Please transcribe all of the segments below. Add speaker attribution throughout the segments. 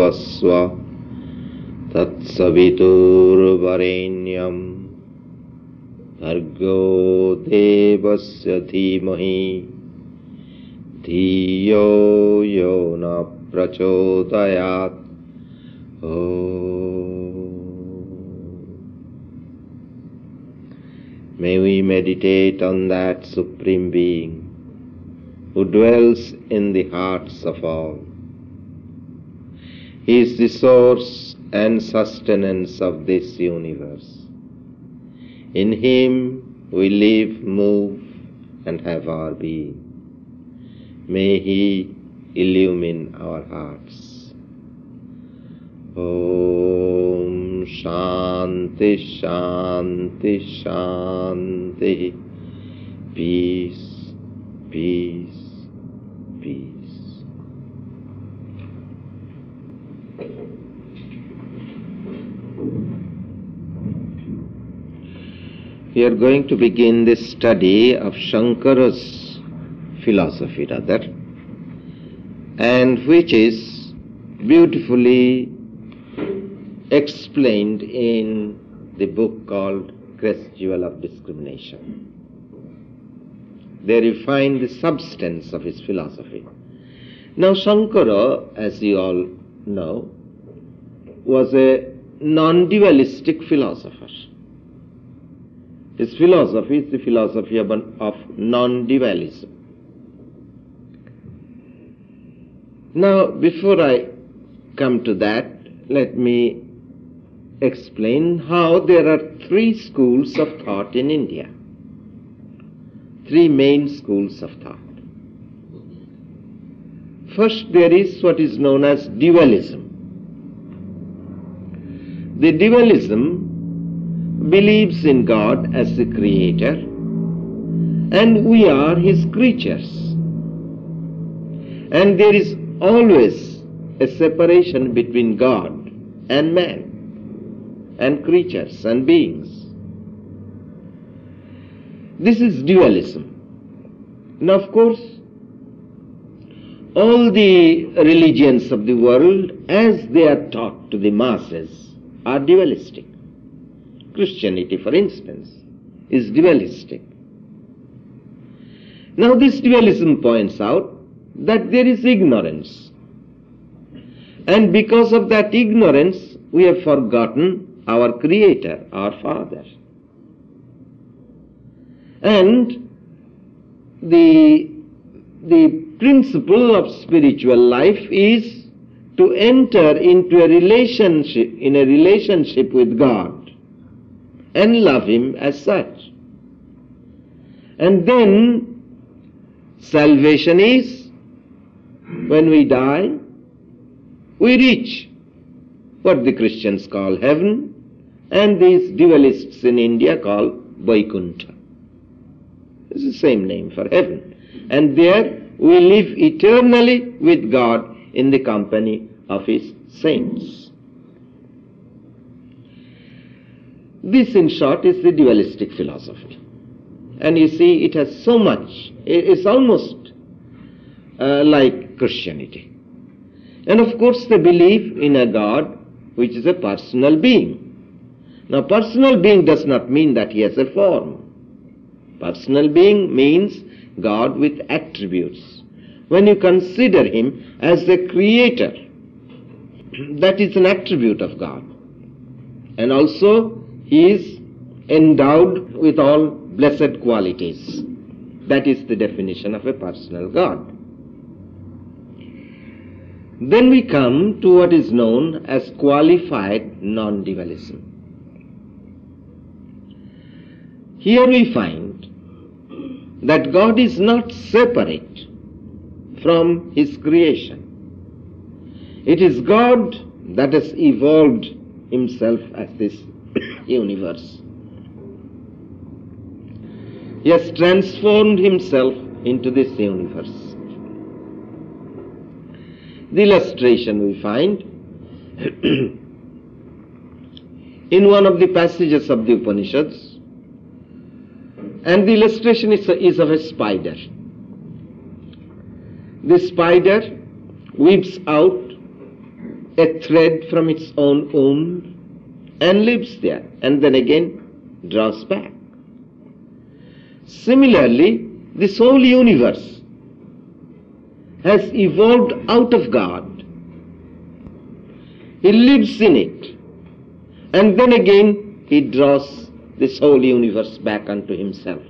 Speaker 1: bhargavasva tatsaviturvarenyam bhargo devasya dhimahi dhiyo yo na prachodayat. May we meditate on that Supreme Being who dwells in the hearts of all. He is the source and sustenance of this universe. In Him we live, move, and have our being. May He illumine our hearts. Om Shanti Shanti Shanti. Peace, peace, peace. We are going to begin this study of Shankara's philosophy and which is beautifully explained in the book called Gradual of Discrimination. There you find the substance of his philosophy. Now Shankara, as you all know, was a non-dualistic philosopher. His philosophy is the philosophy of non-dualism. Now, before I come to that, let me explain how there are three schools of thought in India. Three main schools of thought. First, there is what is known as dualism. The dualism believes in God as the creator and we are His creatures. And there is always a separation between God and man and creatures and beings. This is dualism. Now, of course, all the religions of the world, as they are taught to the masses, are dualistic. Christianity, for instance, is dualistic. Now, this dualism points out that there is ignorance. And because of that ignorance, we have forgotten our Creator, our Father. And the principle of spiritual life is to enter into a relationship with God and love Him as such. And then salvation is, when we die, we reach what the Christians call heaven, and these dualists in India call Vaikuntha. It's the same name for heaven. And there we live eternally with God in the company of His saints. This, in short, is the dualistic philosophy. And you see, it has so much, it's almost like Christianity. And of course they believe in a God which is a personal being. Now, personal being does not mean that He has a form. Personal being means God with attributes. When you consider Him as the creator, that is an attribute of God. And also He is endowed with all blessed qualities. That is the definition of a personal God. Then we come to what is known as qualified non-dualism. Here we find that God is not separate from His creation. It is God that has evolved Himself as this universe. He has transformed Himself into this universe. The illustration we find in one of the passages of the Upanishads, and the illustration is of a spider. The spider weaves out a thread from its own womb and lives there, and then again draws back. Similarly, this whole universe has evolved out of God. He lives in it, and then again he draws this whole universe back unto himself.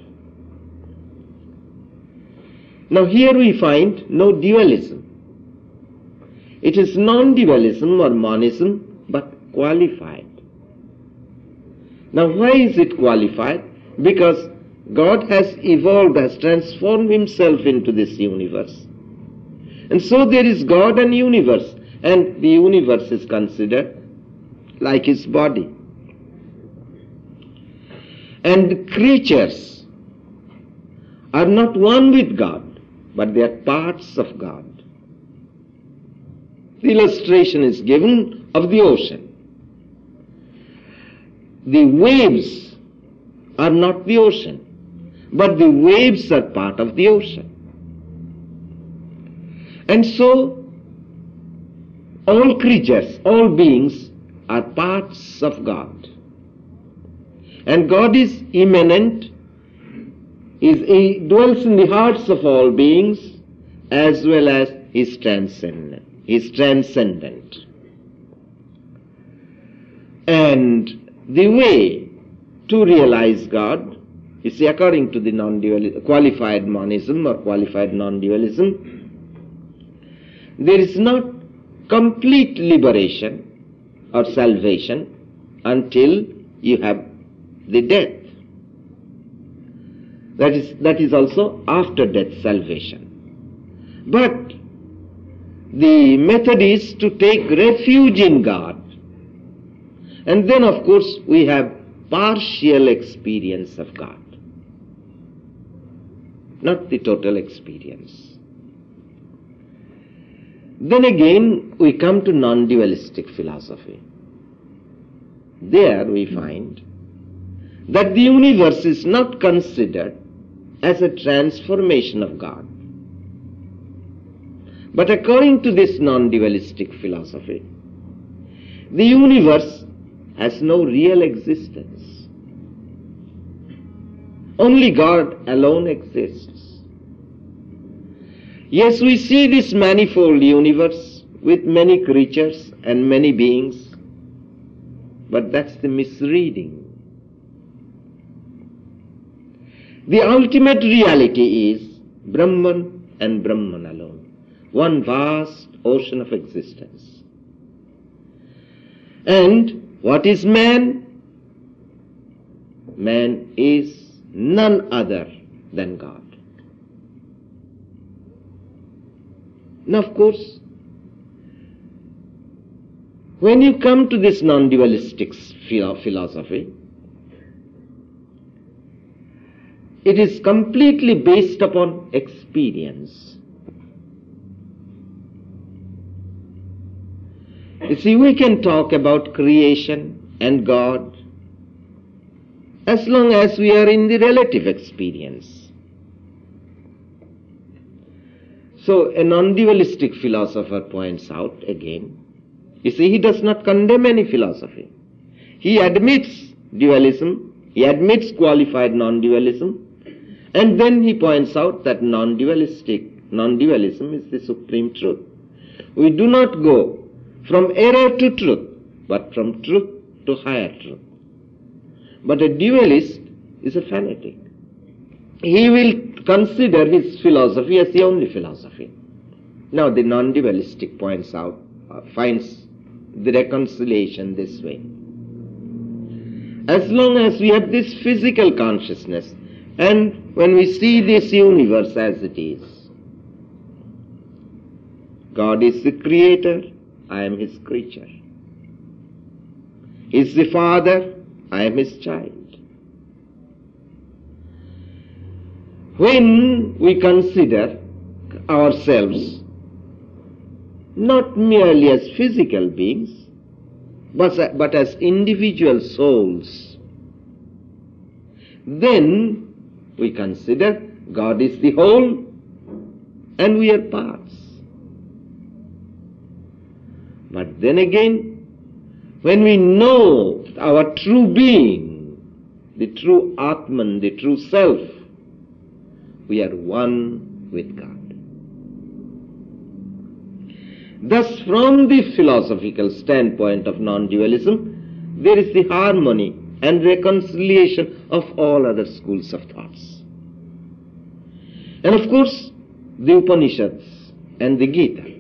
Speaker 1: Now here we find no dualism. It is non-dualism or monism, but qualified. Now why is it qualified? Because God has evolved, has transformed himself into this universe. And so there is God and universe, and the universe is considered like his body. And creatures are not one with God, but they are parts of God. The illustration is given of the ocean. The waves are not the ocean, but the waves are part of the ocean. And so, all creatures, all beings are parts of God. And God is immanent, he dwells in the hearts of all beings, as well as he is transcendent. He is transcendent. And the way to realize God, you see, according to the qualified monism or qualified non-dualism, there is not complete liberation or salvation until you have the death. That is also after death salvation. But the method is to take refuge in God. And then of course we have partial experience of God, not the total experience. Then again we come to non-dualistic philosophy. There we find that the universe is not considered as a transformation of God. But according to this non-dualistic philosophy, the universe has no real existence. Only God alone exists. Yes, we see this manifold universe with many creatures and many beings, but that's the misreading. The ultimate reality is Brahman and Brahman alone, one vast ocean of existence. And what is man? Man is none other than God. Now, of course, when you come to this non-dualistic philosophy, it is completely based upon experience. You see, we can talk about creation and God as long as we are in the relative experience. So a non-dualistic philosopher points out again, you see, he does not condemn any philosophy. He admits dualism, he admits qualified non-dualism, and then he points out that non-dualism is the supreme truth. We do not go from error to truth, but from truth to higher truth. But a dualist is a fanatic. He will consider his philosophy as the only philosophy. Now the non-dualistic points out, finds the reconciliation this way. As long as we have this physical consciousness, and when we see this universe as it is, God is the creator, I am his creature. He is the father, I am his child. When we consider ourselves not merely as physical beings, but as individual souls, then we consider God is the whole and we are parts. But then again, when we know our true being, the true Atman, the true self, we are one with God. Thus, from the philosophical standpoint of non-dualism, there is the harmony and reconciliation of all other schools of thoughts. And of course, the Upanishads and the Gita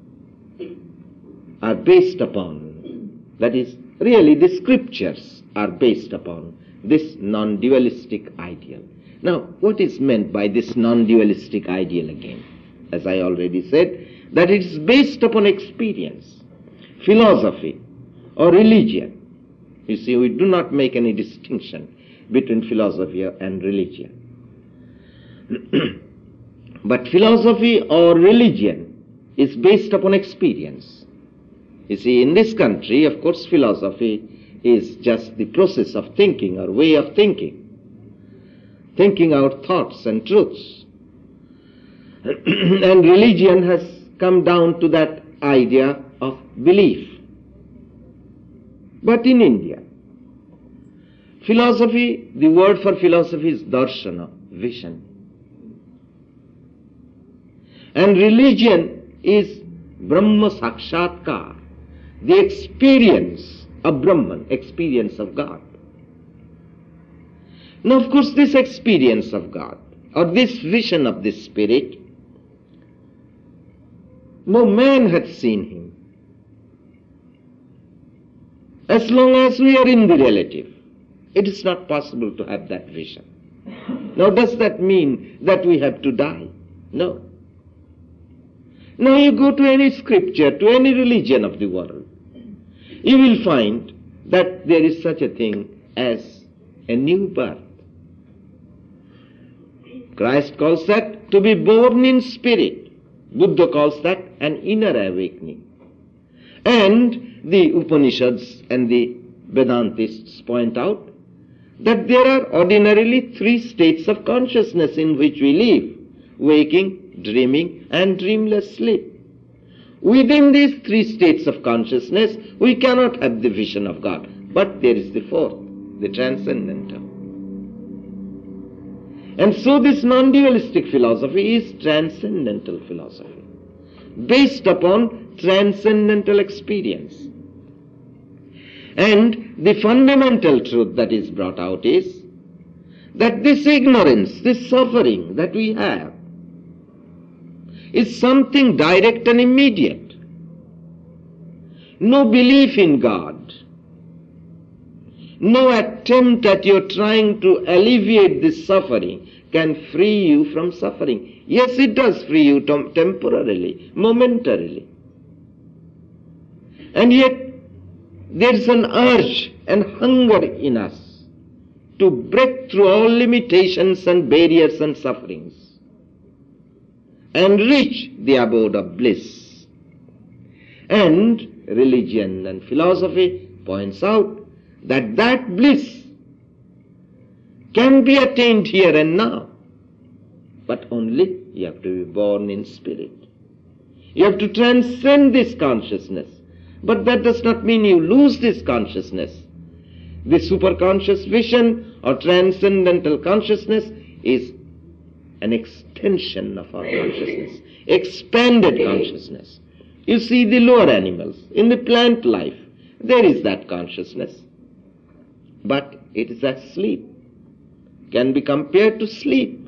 Speaker 1: are based upon, that is, really the scriptures are based upon this non-dualistic ideal. Now, what is meant by this non-dualistic ideal again? As I already said, that it is based upon experience, philosophy, or religion. You see, we do not make any distinction between philosophy and religion. But philosophy or religion is based upon experience. You see, in this country, of course, philosophy is just the process of thinking or way of thinking out thoughts and truths. And religion has come down to that idea of belief. But in India, philosophy, the word for philosophy is darshana, vision. And religion is Brahma Sakshatkar, the experience of Brahman, experience of God. Now, of course, this experience of God, or this vision of the Spirit, no man hath seen him. As long as we are in the relative, it is not possible to have that vision. Now, does that mean that we have to die? No. Now, you go to any scripture, to any religion of the world, you will find that there is such a thing as a new birth. Christ calls that to be born in spirit. Buddha calls that an inner awakening. And the Upanishads and the Vedantists point out that there are ordinarily three states of consciousness in which we live: waking, dreaming, and dreamless sleep. Within these three states of consciousness, we cannot have the vision of God. But there is the fourth, the transcendental. And so this non-dualistic philosophy is transcendental philosophy, based upon transcendental experience. And the fundamental truth that is brought out is that this ignorance, this suffering that we have, is something direct and immediate. No belief in God, no attempt at your trying to alleviate this suffering can free you from suffering. Yes, it does free you temporarily, momentarily. And yet, there is an urge and hunger in us to break through all limitations and barriers and sufferings and reach the abode of bliss. And religion and philosophy points out that that bliss can be attained here and now, but only you have to be born in spirit. You have to transcend this consciousness, but that does not mean you lose this consciousness. The superconscious vision or transcendental consciousness is an extension of our consciousness, expanded consciousness. You see the lower animals, in the plant life, there is that consciousness, but it is asleep, can be compared to sleep.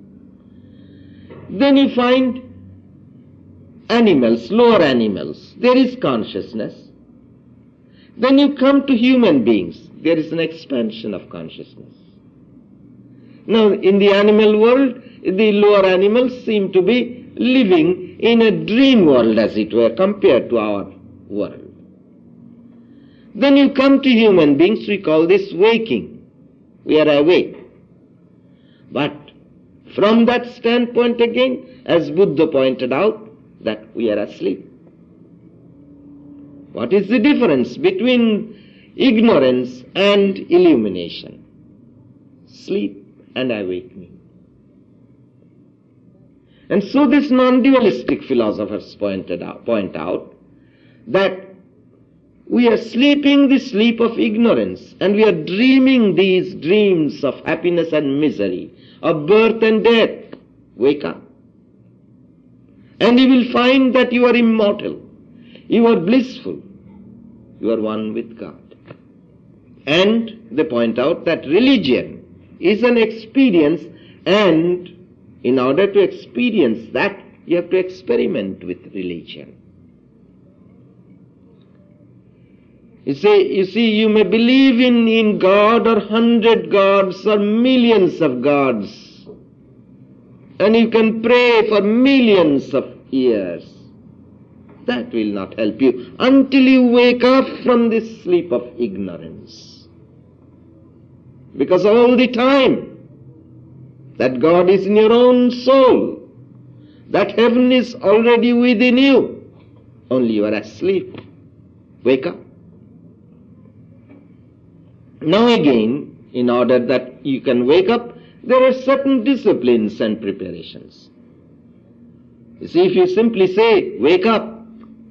Speaker 1: Then you find animals, lower animals, there is consciousness. Then you come to human beings, there is an expansion of consciousness. Now, in the animal world, the lower animals seem to be living in a dream world, as it were, compared to our world. Then you come to human beings, we call this waking. We are awake. But from that standpoint again, as Buddha pointed out, that we are asleep. What is the difference between ignorance and illumination? Sleep and awakening. And so this non-dualistic philosophers point out that We are sleeping the sleep of ignorance, and we are dreaming these dreams of happiness and misery, of birth and death. Wake up. And you will find that you are immortal, you are blissful, you are one with God. And they point out that religion is an experience, and in order to experience that, you have to experiment with religion. You see, you may believe in God or 100 gods or millions of gods, and you can pray for millions of years. That will not help you until you wake up from this sleep of ignorance. Because all the time that God is in your own soul, that heaven is already within you, only you are asleep. Wake up. Now again, in order that you can wake up, there are certain disciplines and preparations. You see, if you simply say, wake up,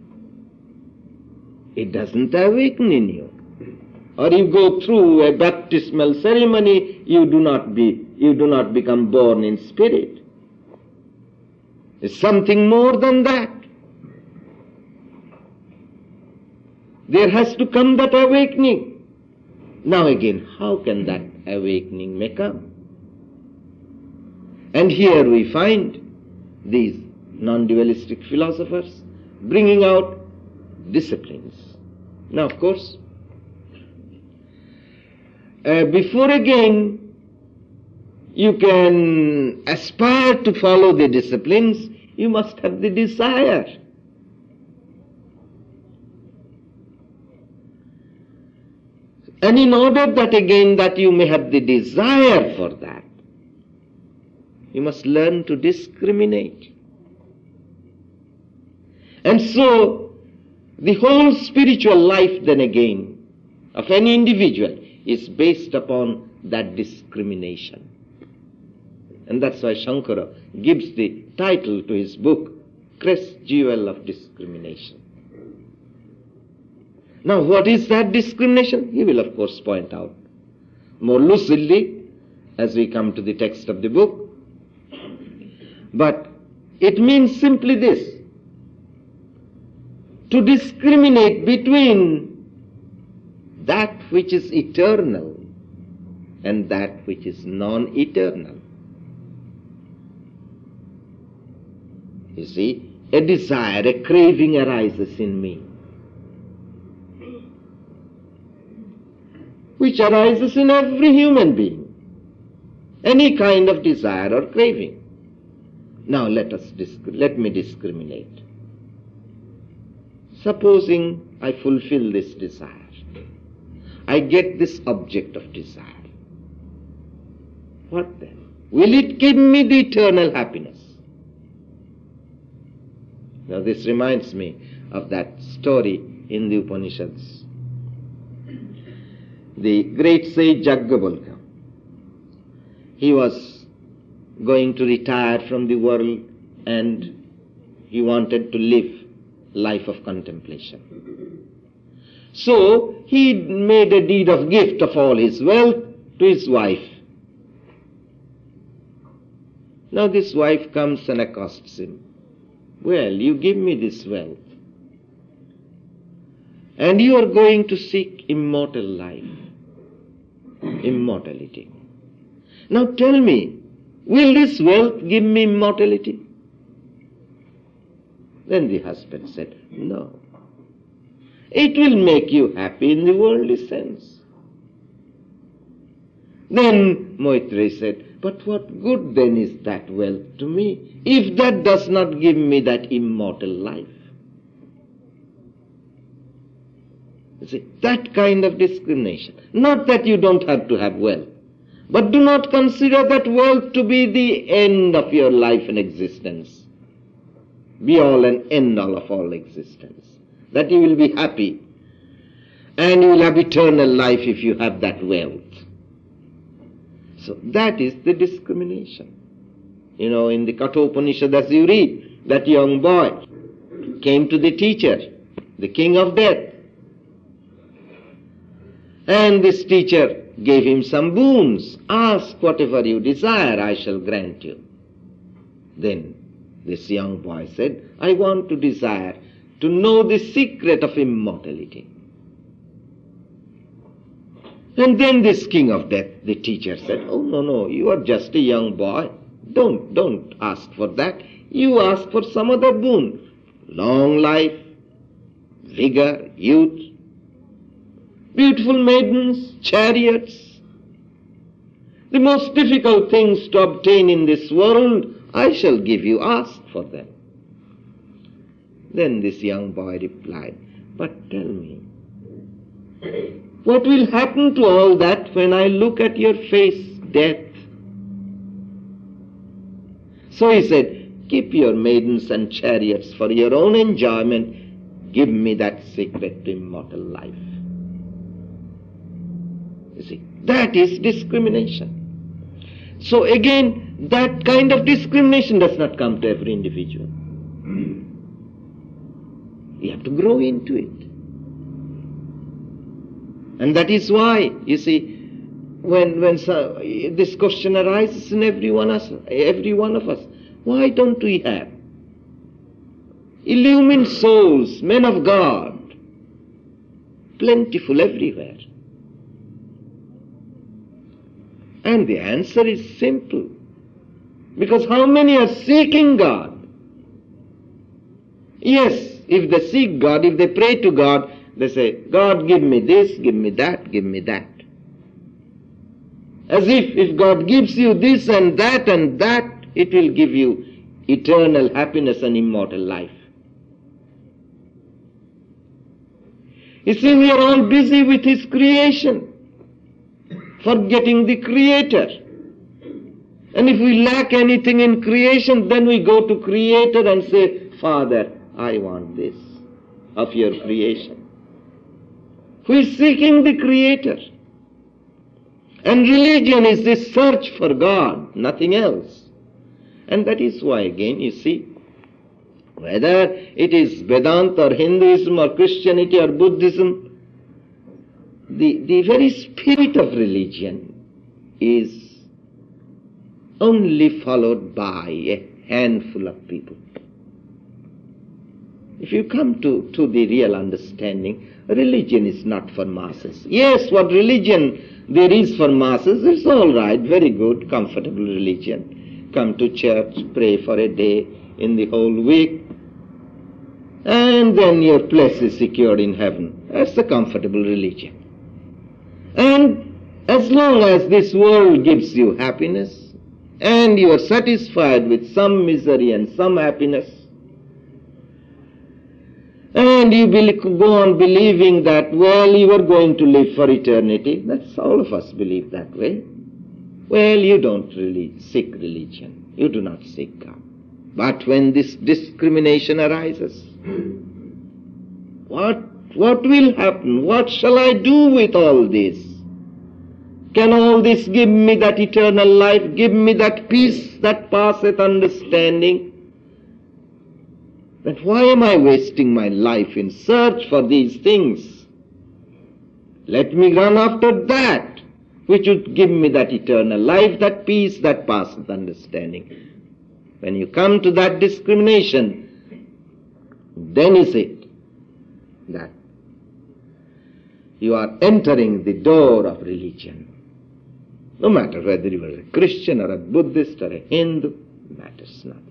Speaker 1: it doesn't awaken in you. Or you go through a baptismal ceremony, you do not become born in spirit. It's something more than that. There has to come that awakening. Now again, how can that awakening may come? And here we find these non-dualistic philosophers bringing out disciplines. Now, of course, before again you can aspire to follow the disciplines, you must have the desire. And in order that again that you may have the desire for that, you must learn to discriminate. And so, the whole spiritual life then again of any individual is based upon that discrimination. And that's why Shankara gives the title to his book, Crest Jewel of Discrimination. Now what is that discrimination? He will of course point out more lucidly as we come to the text of the book. But it means simply this: to discriminate between that which is eternal and that which is non-eternal. You see, a desire, a craving arises in me, which arises in every human being, any kind of desire or craving. Now let me discriminate. Supposing I fulfill this desire, I get this object of desire. What then? Will it give me the eternal happiness? Now this reminds me of that story in the Upanishads. The great sage Yajnavalkya, he was going to retire from the world and he wanted to live life of contemplation. So he made a deed of gift of all his wealth to his wife. Now this wife comes and accosts him. Well, you give me this wealth, and you are going to seek immortal life, immortality. Now tell me, will this wealth give me immortality? Then the husband said, no. It will make you happy in the worldly sense. Then Maitreyi said, but what good then is that wealth to me, if that does not give me that immortal life? You see, that kind of discrimination. Not that you don't have to have wealth, but do not consider that wealth to be the end of your life and existence, be all and end all of all existence. That you will be happy and you will have eternal life if you have that wealth. So that is the discrimination. You know, in the Kathopanishad, as you read, that young boy came to the teacher, the king of death, And this teacher gave him some boons. Ask whatever you desire, I shall grant you. Then this young boy said, I want to desire to know the secret of immortality. And then this king of death, the teacher, said, oh, no, you are just a young boy. Don't ask for that. You ask for some other boon. Long life, vigor, youth, beautiful maidens, chariots. The most difficult things to obtain in this world, I shall give you. Ask for them. Then this young boy replied, but tell me, what will happen to all that when I look at your face, death? So he said, keep your maidens and chariots for your own enjoyment. Give me that secret to immortal life. You see, that is discrimination. So again, that kind of discrimination does not come to every individual. You have to grow into it. And that is why, you see, when this question arises in every one of us, why don't we have illumined souls, men of God, plentiful everywhere? And the answer is simple. Because how many are seeking God? Yes, if they seek God, if they pray to God, they say, God, give me this, give me that, give me that. As if God gives you this and that, it will give you eternal happiness and immortal life. You see, we are all busy with His creation, forgetting the Creator. And if we lack anything in creation, then we go to Creator and say, Father, I want this of your creation. Who is seeking the Creator? And religion is the search for God, nothing else. And that is why, again, you see, whether it is Vedanta or Hinduism or Christianity or Buddhism, the very spirit of religion is only followed by a handful of people. If you come to the real understanding, religion is not for masses. Yes, what religion there is for masses, it's all right, very good, comfortable religion. Come to church, pray for a day in the whole week, and then your place is secured in heaven. That's a comfortable religion. And as long as this world gives you happiness, and you are satisfied with some misery and some happiness, and you go on believing that, well, you are going to live for eternity. That's all of us believe that way. Well, you don't really seek religion. You do not seek God. But when this discrimination arises, what will happen? What shall I do with all this? Can all this give me that eternal life, give me that peace that passeth understanding? Then why am I wasting my life in search for these things? Let me run after that which would give me that eternal life, that peace that passeth understanding. When you come to that discrimination, then is it that you are entering the door of religion. No matter whether you are a Christian or a Buddhist or a Hindu, matters nothing.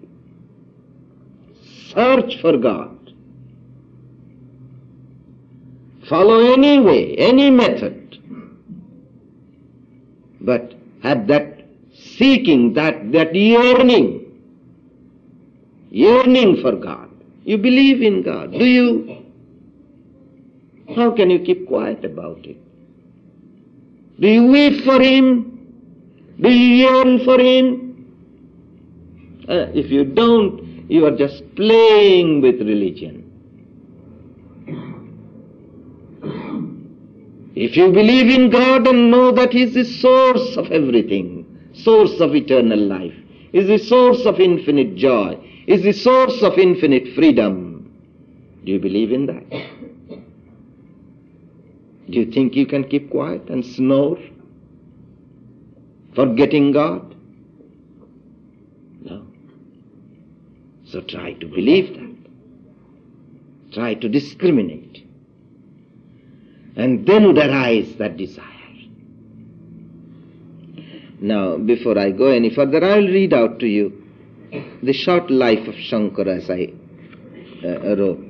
Speaker 1: Search for God. Follow any way, any method. But have that seeking, that yearning for God. You believe in God, do you? How can you keep quiet about it? Do you weep for Him? Do you yearn for Him? If you don't, you are just playing with religion. If you believe in God and know that He is the source of everything, source of eternal life, is the source of infinite joy, is the source of infinite freedom, do you believe in that? Do you think you can keep quiet and snore, forgetting God? No. So try to believe that. Try to discriminate. And then would arise that desire. Now, before I go any further, I will read out to you the short life of Shankara as I wrote.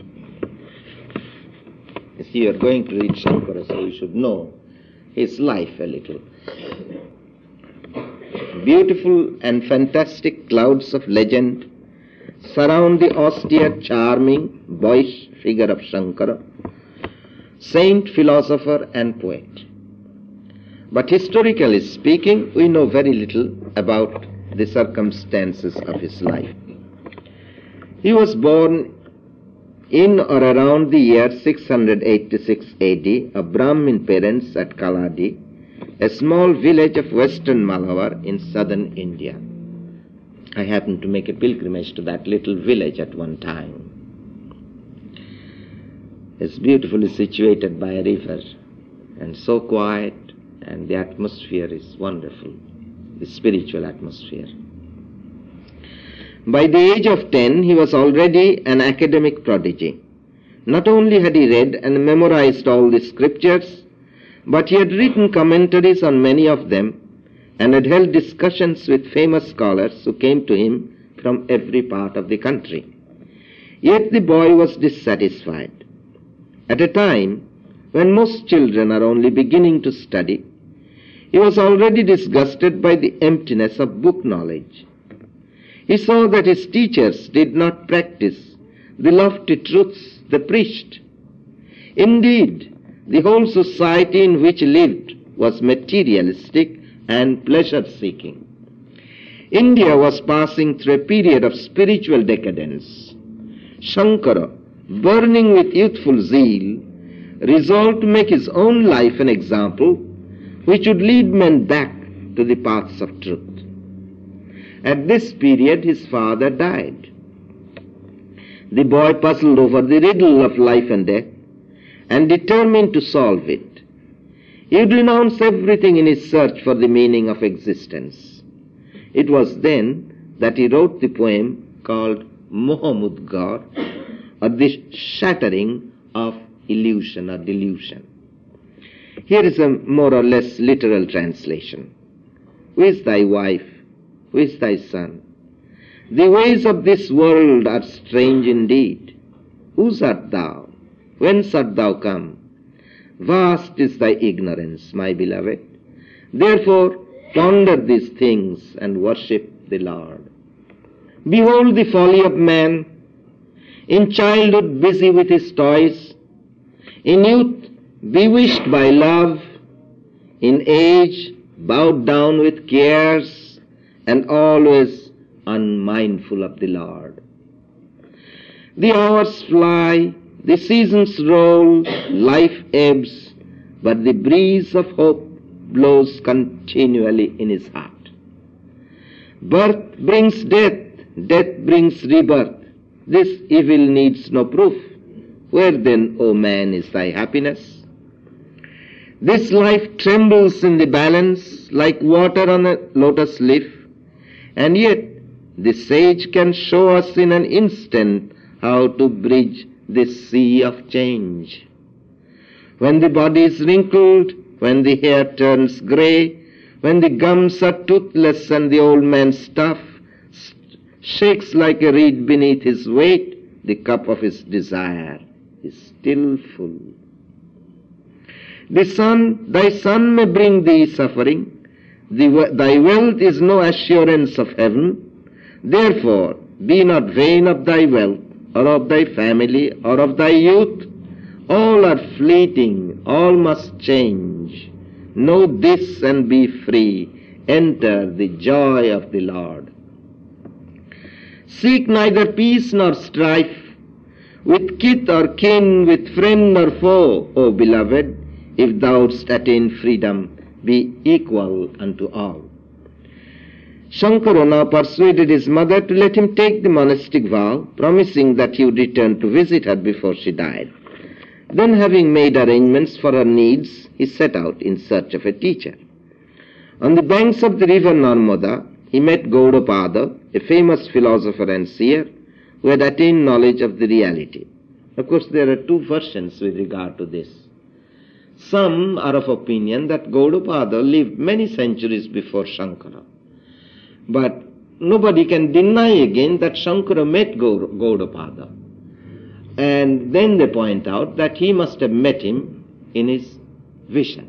Speaker 1: You see, you are going to read Shankara, so you should know his life a little. Beautiful and fantastic clouds of legend surround the austere, charming, boyish figure of Shankara, saint, philosopher and poet. But historically speaking, we know very little about the circumstances of his life. He was born in or around the year 686 AD of Brahmin parents at Kaladi, a small village of western Malabar in southern India. I happened to make a pilgrimage to that little village at one time. It's beautifully situated by a river and so quiet, and the atmosphere is wonderful, the spiritual atmosphere. By the age of 10, he was already an academic prodigy. Not only had he read and memorized all the scriptures, but he had written commentaries on many of them and had held discussions with famous scholars who came to him from every part of the country. Yet the boy was dissatisfied. At a time when most children are only beginning to study, he was already disgusted by the emptiness of book knowledge. He saw that his teachers did not practice the lofty truths they preached. Indeed, the whole society in which he lived was materialistic and pleasure-seeking. India was passing through a period of spiritual decadence. Shankara, burning with youthful zeal, resolved to make his own life an example which would lead men back to the paths of truth. At this period his father died. The boy puzzled over the riddle of life and death and determined to solve it. He would renounce everything in his search for the meaning of existence. It was then that he wrote the poem called Mohamudgar, or the shattering of illusion or delusion. Here is a more or less literal translation. Who is thy wife? Who is thy son? The ways of this world are strange indeed. Whose art thou? Whence art thou come? Vast is thy ignorance, my beloved. Therefore ponder these things and worship the Lord. Behold the folly of man, in childhood busy with his toys, in youth bewitched by love, in age bowed down with cares, and always unmindful of the Lord. The hours fly, the seasons roll, life ebbs, but the breeze of hope blows continually in his heart. Birth brings death, death brings rebirth. This evil needs no proof. Where then, O man, is thy happiness? This life trembles in the balance like water on a lotus leaf, and yet the sage can show us in an instant how to bridge this sea of change. When the body is wrinkled, when the hair turns grey, when the gums are toothless and the old man's stuff shakes like a reed beneath his weight, the cup of his desire is still full. Thy son may bring thee suffering. Thy wealth is no assurance of heaven. Therefore, be not vain of thy wealth, or of thy family, or of thy youth. All are fleeting, all must change. Know this and be free. Enter the joy of the Lord. Seek neither peace nor strife, with kith or kin, with friend or foe, O beloved, if thou wouldst attain freedom, be equal unto all. Shankara now persuaded his mother to let him take the monastic vow, promising that he would return to visit her before she died. Then, having made arrangements for her needs, he set out in search of a teacher. On the banks of the river Narmada, he met Gaudapada, a famous philosopher and seer, who had attained knowledge of the reality. Of course, there are two versions with regard to this. Some are of opinion that Gaudapada lived many centuries before Shankara. But nobody can deny again that Shankara met Gaudapada. And then they point out that he must have met him in his vision.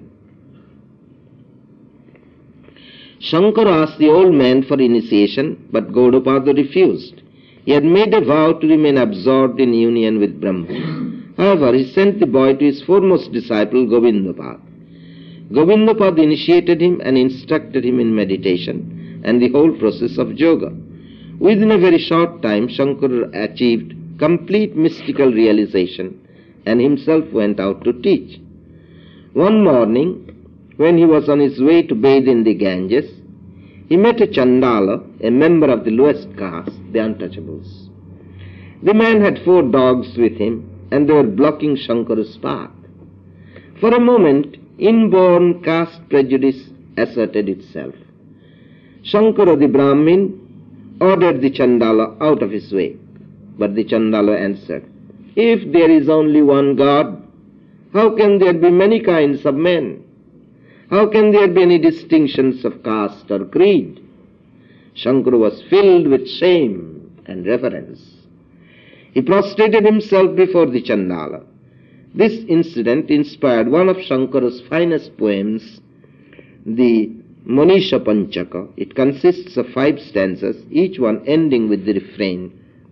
Speaker 1: Shankara asked the old man for initiation, but Gaudapada refused. He had made a vow to remain absorbed in union with Brahma. However, he sent the boy to his foremost disciple, Govindapad. Govindapad initiated him and instructed him in meditation and the whole process of yoga. Within a very short time, Shankara achieved complete mystical realization and himself went out to teach. One morning, when he was on his way to bathe in the Ganges, he met a Chandala, a member of the lowest caste, the untouchables. The man had 4 dogs with him, and they were blocking Shankara's path. For a moment, inborn caste prejudice asserted itself. Shankara the Brahmin ordered the Chandala out of his way. But the Chandala answered, "If there is only one God, how can there be many kinds of men? How can there be any distinctions of caste or creed?" Shankara was filled with shame and reverence. He prostrated himself before the Chandala. This incident inspired one of Shankara's finest poems, the Manisha Panchaka. It consists of 5 stanzas, each one ending with the refrain,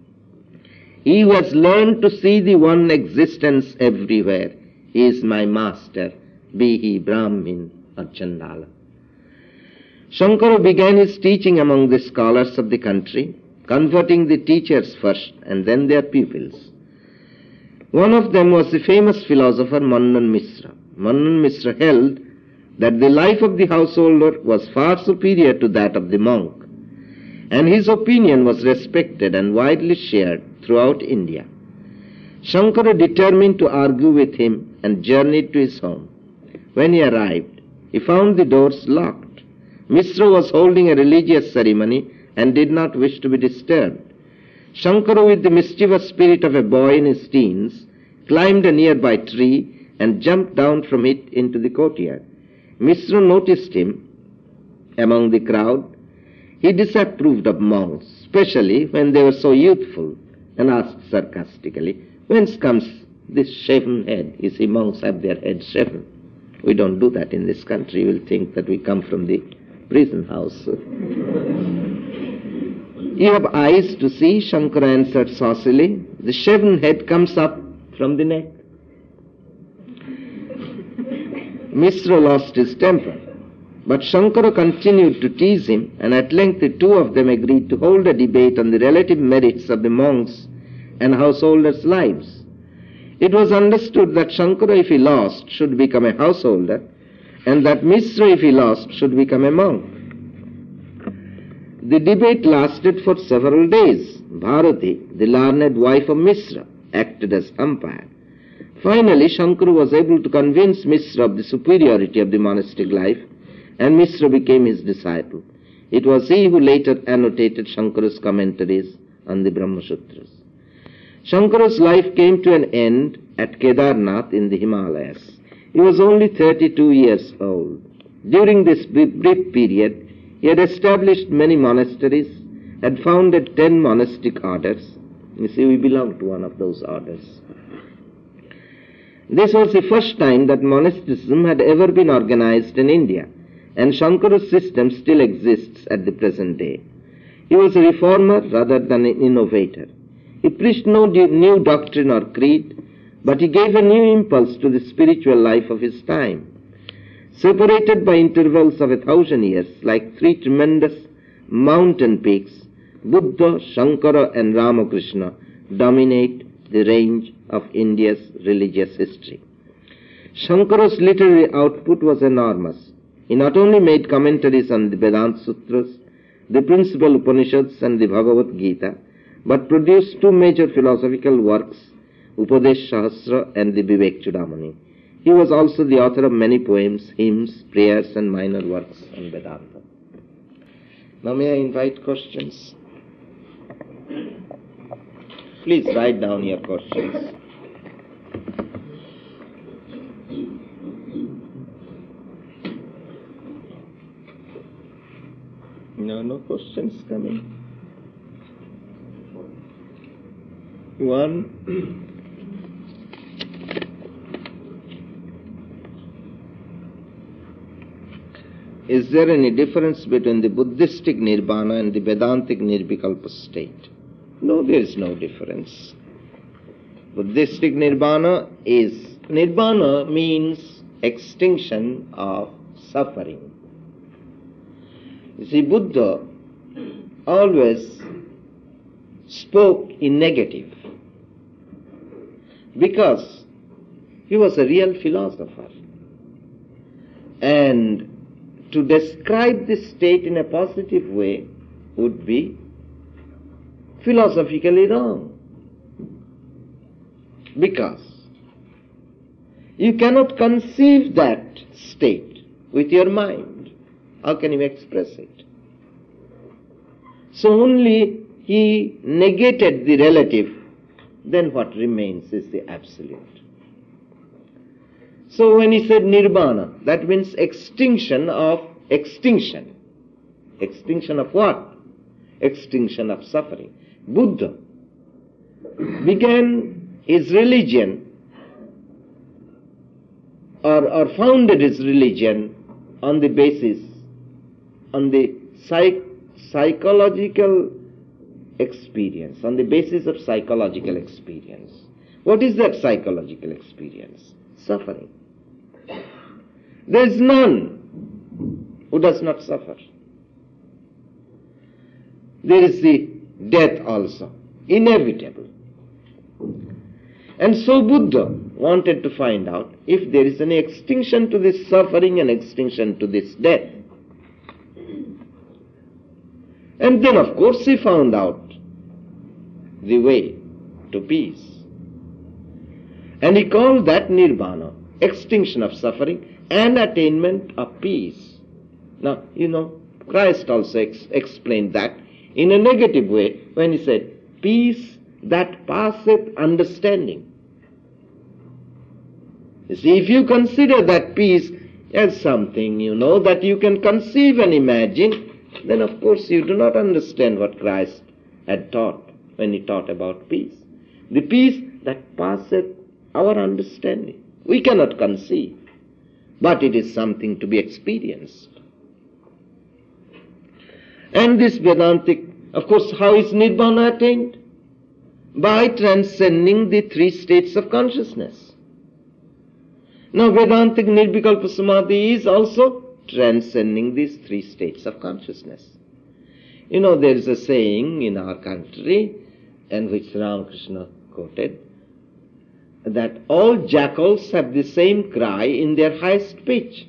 Speaker 1: "He who has learned to see the one existence everywhere, he is my master, be he Brahmin or Chandala." Shankara began his teaching among the scholars of the country, converting the teachers first and then their pupils. One of them was the famous philosopher Mannan Mishra. Mannan Mishra held that the life of the householder was far superior to that of the monk, and his opinion was respected and widely shared throughout India. Shankara determined to argue with him and journeyed to his home. When he arrived, he found the doors locked. Mishra was holding a religious ceremony and did not wish to be disturbed. Shankara, with the mischievous spirit of a boy in his teens, climbed a nearby tree and jumped down from it into the courtyard. Mishra noticed him among the crowd. He disapproved of monks, especially when they were so youthful, and asked sarcastically, "Whence comes this shaven head? You see, monks have their heads shaven. We don't do that in this country. You will think that we come from the prison house." "You have eyes to see," Shankara answered saucily. "The shaven head comes up from the neck." Mishra lost his temper, but Shankara continued to tease him, and at length the two of them agreed to hold a debate on the relative merits of the monks' and householders' lives. It was understood that Shankara, if he lost, should become a householder, and that Mishra, if he lost, should become a monk. The debate lasted for several days. Bharati, the learned wife of Mishra, acted as umpire. Finally, Shankara was able to convince Mishra of the superiority of the monastic life, and Mishra became his disciple. It was he who later annotated Shankara's commentaries on the Brahma Sutras. Shankara's life came to an end at Kedarnath in the Himalayas. He was only 32 years old. During this brief period, he had established many monasteries, had founded 10 monastic orders. You see, we belong to one of those orders. This was the first time that monasticism had ever been organized in India, and Shankara's system still exists at the present day. He was a reformer rather than an innovator. He preached no new doctrine or creed, but he gave a new impulse to the spiritual life of his time. Separated by intervals of 1,000 years, like 3 tremendous mountain peaks, Buddha, Shankara and Ramakrishna dominate the range of India's religious history. Shankara's literary output was enormous. He not only made commentaries on the Vedanta Sutras, the principal Upanishads and the Bhagavad Gita, but produced 2 major philosophical works, Upadesh Sahasra and the Vivek Chudamani. He was also the author of many poems, hymns, prayers and minor works on Vedanta. Now may I invite questions? Please write down your questions. No questions coming. One. Is there any difference between the Buddhistic Nirvana and the Vedantic Nirvikalpa state? No, there is no difference. Buddhistic Nirvana means extinction of suffering. You see, Buddha always spoke in negative because he was a real philosopher. And to describe this state in a positive way would be philosophically wrong. Because you cannot conceive that state with your mind. How can you express it? So only he negated the relative, then what remains is the absolute. So when he said nirvana, that means extinction of extinction. Extinction of what? Extinction of suffering. Buddha began his religion or founded his religion on the basis, on the psychological experience, on the basis of psychological experience. What is that psychological experience? Suffering. There is none who does not suffer. There is the death also, inevitable. And so Buddha wanted to find out if there is any extinction to this suffering and extinction to this death. And then of course he found out the way to peace. And he called that nirvana, extinction of suffering and attainment of peace. Now, Christ also explained that in a negative way when he said, peace that passeth understanding. You see, if you consider that peace as something, that you can conceive and imagine, then of course you do not understand what Christ had taught when he taught about peace. The peace that passeth our understanding. We cannot conceive, but it is something to be experienced. And this Vedantic, of course, how is Nirvana attained? By transcending the three states of consciousness. Now Vedantic Nirvikalpa Samadhi is also transcending these three states of consciousness. There is a saying in our country, and which Ramakrishna quoted, that all jackals have the same cry in their highest pitch.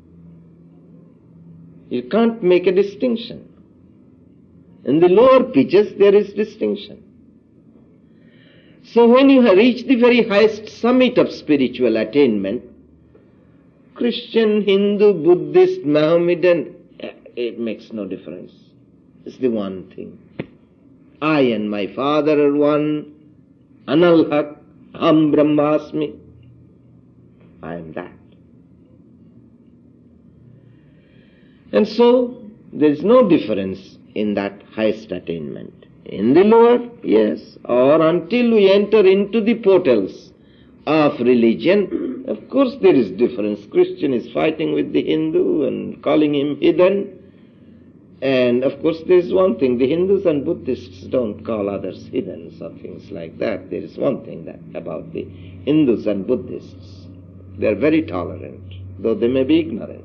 Speaker 1: You can't make a distinction. In the lower pitches there is distinction. So when you have reached the very highest summit of spiritual attainment, Christian, Hindu, Buddhist, Mohammedan, it makes no difference. It's the one thing. I and my Father are one. Anal Haq, Aham Brahmasmi. I am that. And so there is no difference in that highest attainment. In the lower, yes, or until we enter into the portals of religion, of course there is difference. Christian is fighting with the Hindu and calling him heathen. And of course there is one thing, the Hindus and Buddhists don't call others heathens or things like that. There is one thing about the Hindus and Buddhists. They are very tolerant, though they may be ignorant.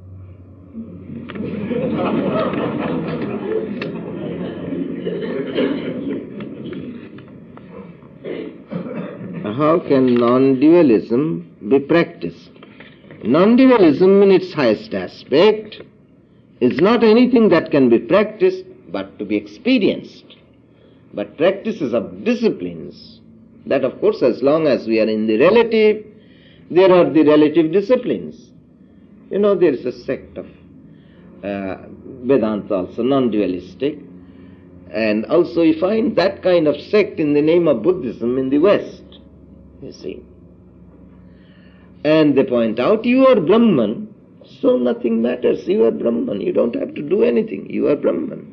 Speaker 1: How can non-dualism be practiced? Non-dualism in its highest aspect is not anything that can be practiced but to be experienced. But practices of disciplines That, of course, as long as we are in the relative, there are the relative disciplines. There is a sect of Vedanta also, non-dualistic. And also you find that kind of sect in the name of Buddhism in the West, you see. And they point out, you are Brahman, so nothing matters. You are Brahman. You don't have to do anything. You are Brahman.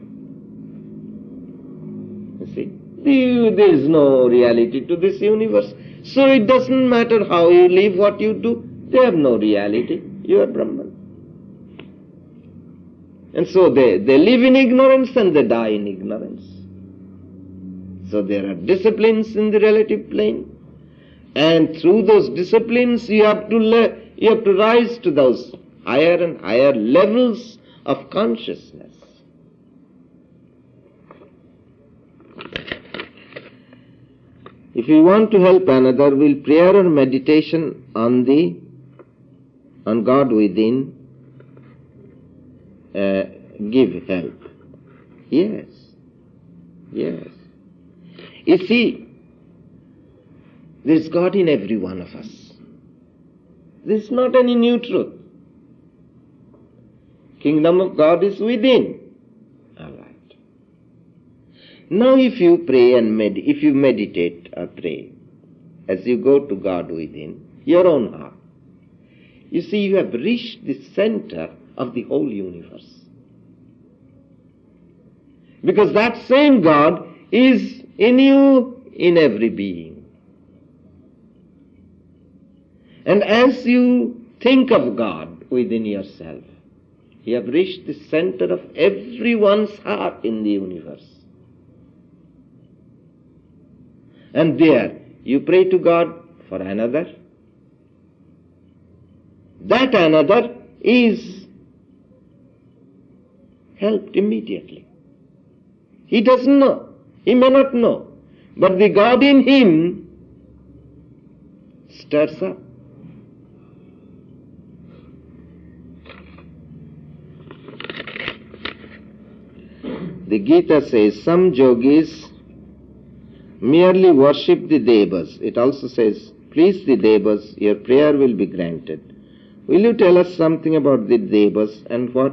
Speaker 1: You see, there is no reality to this universe. So it doesn't matter how you live, what you do. They have no reality. You are Brahman. And so they live in ignorance and they die in ignorance. So there are disciplines in the relative plane. And through those disciplines you have to rise to those higher and higher levels of consciousness. If you want to help another, will prayer or meditation on God within give help? Yes. Yes. You see, there is God in every one of us. This is not any new truth. Kingdom of God is within. All right. Now if you pray and if you meditate or pray, as you go to God within your own heart, you see you have reached the center of the whole universe. Because that same God is in you, in every being. And as you think of God within yourself, you have reached the center of everyone's heart in the universe. And there, you pray to God for another. That another is helped immediately. He doesn't know. He may not know. But the God in him stirs up. The Gita says some yogis merely worship the devas. It also says, please the devas, your prayer will be granted. Will you tell us something about the devas and what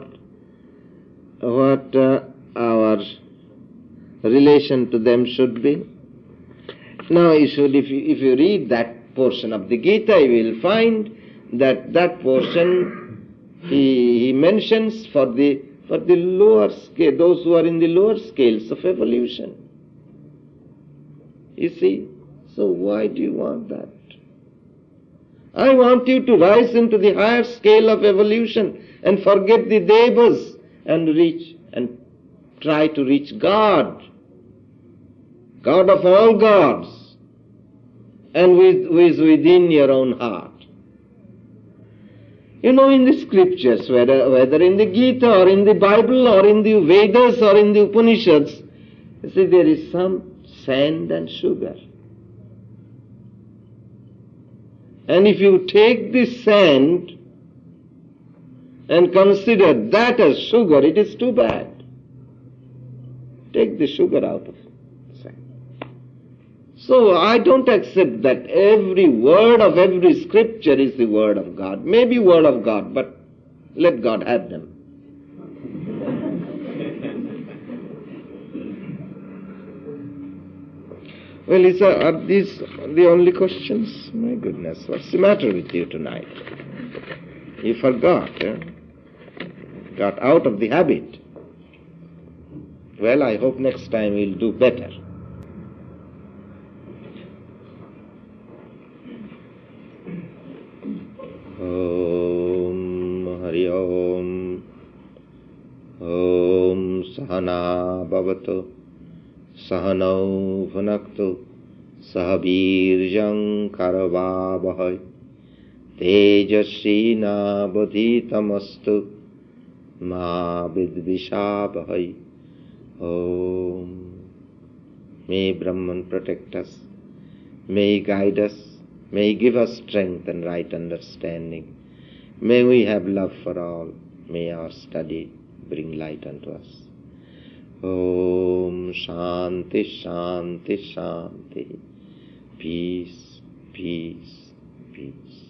Speaker 1: our relation to them should be? Now if you read that portion of the Gita, you will find that portion he mentions for the lower scale, those who are in the lower scales of evolution. You see, so why do you want that? I want you to rise into the higher scale of evolution and forget the devas and try to reach God, God of all gods, and who is within your own heart. In the scriptures, whether in the Gita or in the Bible or in the Vedas or in the Upanishads, you see there is some sand and sugar. And if you take this sand and consider that as sugar, it is too bad. Take the sugar out of the sand. So I don't accept that every word of every scripture is the word of God. Maybe word of God, but let God have them. Well, are these the only questions? My goodness, what's the matter with you tonight? You forgot, got out of the habit. Well, I hope next time we'll do better. Om Hari Om. Om Sahana Bhavatu. Sahanau Bhunaktu. Sahabirjam Karavavahai. Tejasvina Bodhitamastu. Ma Vidvishabhai. Om. May Brahman protect us. May he guide us. May he give us strength and right understanding. May we have love for all. May our study bring light unto us. Om Shanti Shanti Shanti. peace, peace, peace.